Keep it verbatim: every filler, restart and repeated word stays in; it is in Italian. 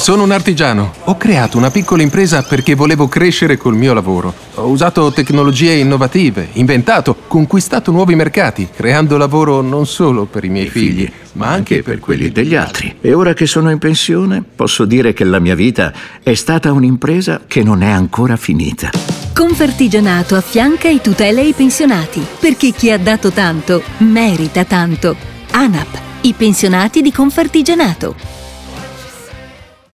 Sono un artigiano. Ho creato una piccola impresa perché volevo crescere col mio lavoro. Ho usato tecnologie innovative, inventato, conquistato nuovi mercati, creando lavoro non solo per i miei figli, ma anche per quelli degli altri. E ora che sono in pensione, posso dire che la mia vita è stata un'impresa che non è ancora finita. Confartigianato affianca e tutela i pensionati, perché chi ha dato tanto merita tanto. ANAP, i pensionati di Confartigianato.